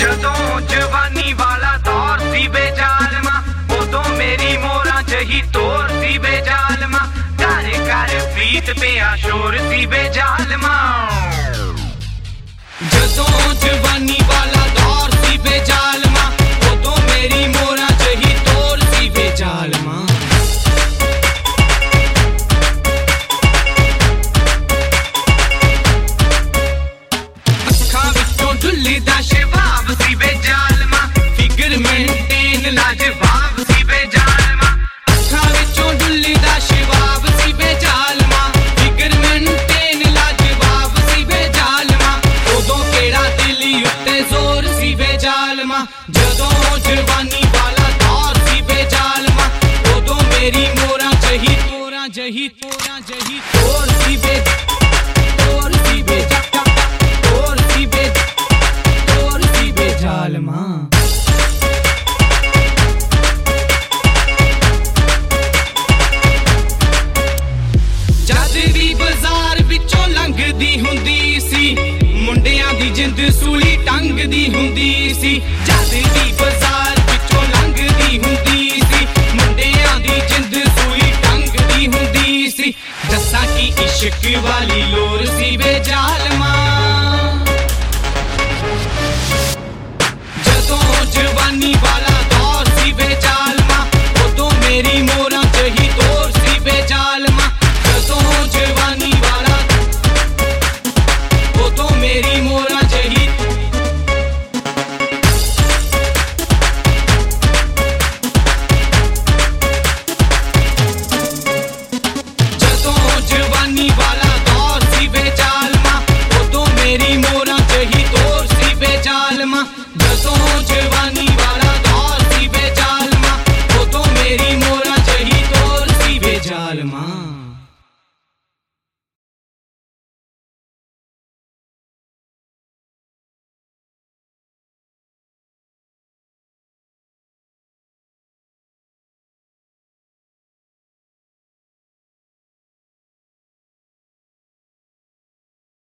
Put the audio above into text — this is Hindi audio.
जदों जवानी वाला दौर सी बेजालमा, उदों मेरी मोरा जही तोर सी बेजालमा, घर घर प्रीत पे शोर सी बेजालमा। जदों जवानी वाला दौर सी बेजालमा, उदों मेरी मोरा जही तोर सी बेजालमा। अखां विचों डुल्लदा शबाब सी बेजालमा, फिगर मेंटेन लाजवाब सी बेजालमा। अखां विचों डुल्लदा शबाब सी बेजालमा, फिगर मेंटेन लाजवाब सी बेजालमा। उदों केड़ा दिली उत्ते जोर सी बेजालमा, जदों जवानी वाला दौर सी बेजालमा, उदों मेरी मोरा जही तोरा जही तोरा जही तोर सी बे तोर सी बेजा तोर सी बे तोर सी बेजालमा। जद भी बाजार विचों लंघदी हुंदी सी, मुंडियां दी जिंद सूली टंगदी हुंदी सी। जद भी